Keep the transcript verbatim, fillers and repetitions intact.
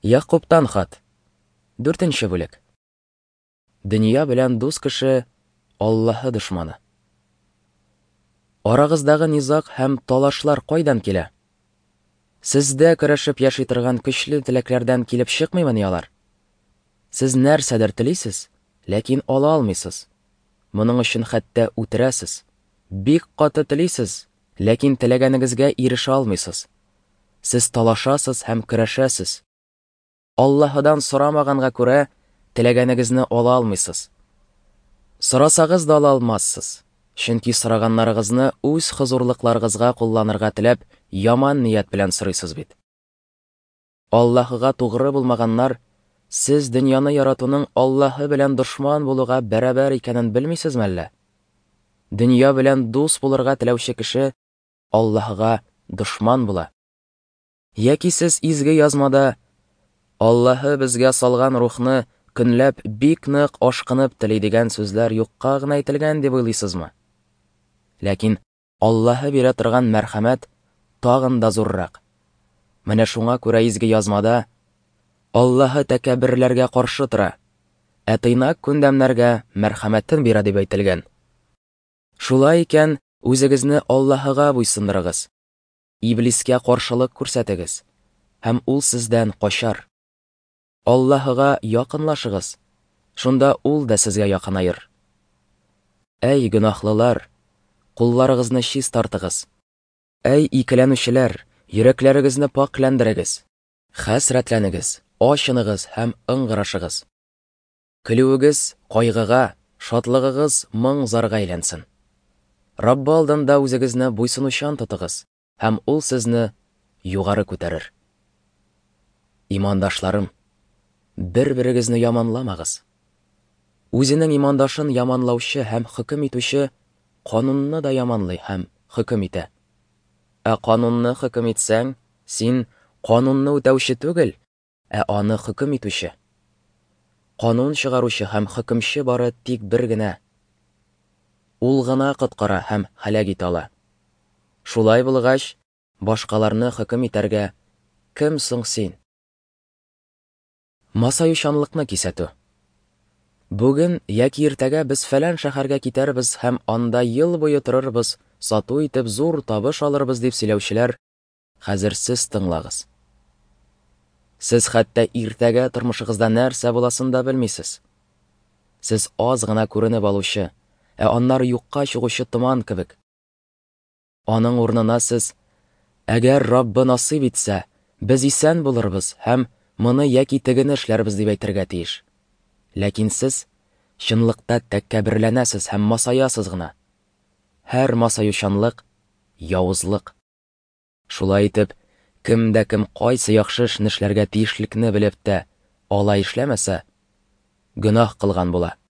Якубтан хат. Дүртенче бүлек. Дөнья белән дус кеше Аллаһы дошманы. Арагыздагы низак һәм талашлар кайдан килә? Сездә көрәшеп яши торган көчле теләкләрдән килеп чыкмыймыни алар? Сез нәрсәдер телисез, ләкин ала алмыйсыз. Моның өчен хәтта үтерәсез. Бик каты телисез, ләкин теләгәнегезгә ирешә алмыйсыз. Сез талашасыз һәм көрәшәсез. Аллаһыдан сорамаганга күрә, теләгәнегезне ала алмыйсыз. Сорасагыз да ала алмассыз. Чөнки сораганнарыгызны үз хозурлыкларыгызга кулланырга теләп, яман ният белән сорыйсыз бит. Аллаһыга тугры булмаганнар, сез дөньяны яратуның Аллаһы белән дошман булуга бәрабәр икәнен белмисезме әллә? Дөнья белән дус булырга теләүче кеше Аллаһыга дошман була. Яки сез изге язмада Аллаһы безгә салган рухны көнләп бик нык ашкынып тели дигән сүзләр юкка гына әйтелгән дип уйлыйсызмы? Ләкин Аллаһы бирә торган мәрхәмәт тагын да зуррак. Менә шуңа күрә изге язмада Аллаһы тәкәбберләргә каршы тора, ә тыйнак күндәмнәргә мәрхәмәтен бирә дип әйтелгән. Шулай икән, үзегезне Аллаһыга буйсындырыгыз. Иблискә каршылык күрсәтегез, һәм ул сездән качар. Аллаһыга якынлашыгыз, шунда ул да сезгә якынайыр. Әй гөнаһлылар, кулларыгызны чист тартыгыз. Әй икеләнүчеләр, йөрәкләрегезне пакләндерегез. Хәсрәтләнегез, ачыныгыз һәм ыңгырашыгыз. Көлүегез кайгыга, шатлыгыгыз моң-зарга әйләнсен. Раббы алдында үзегезне буйсынучан тотыгыз, һәм ул сезне югары күтәрер. Имандашларым, бер-берегезне яманламагыз. Үзенең имандашын яманлаучы һәм хөкем итүче канунны да яманлый һәм хөкем итә. Ә канунны хөкем итсәң, син канунны үтәүче түгел, ә аны хөкем итүче. Канун чыгаручы һәм хөкемче бары тик бер генә. Ул гына коткара һәм һәлак итә ала. Шулай булгач, башкаларны хөкем итәргә кем соң син? Масаючанлыкны кисәтү. Бүген яки иртәгә без фәлән шәһәргә китәрбез һәм анда ел буе торырбыз, сату итеп зур табыш алырбыз дип сөйләүчеләр, хәзер сез тыңлагыз. Сез хәтта иртәгә тормышыгызда нәрсә буласын да белмисез. Сез аз гына күренеп алучы, ә аннары юкка чыгучы томан кебек. Аның урынына сез, әгәр Раббы насыйп итсә, без исән булырбыз һәм моны яки тегене эшләрбез дип әйтергә тиеш. Ләкин сез чынлыкта тәкәбберләнәсез һәм масаясыз гына. Һәр масаючанлык явызлык. Шулай итеп, кем дә кем кайсы яхшы эшне эшләргә тиешлекне белеп тә алай эшләмәсә, гөнаһ кылган була.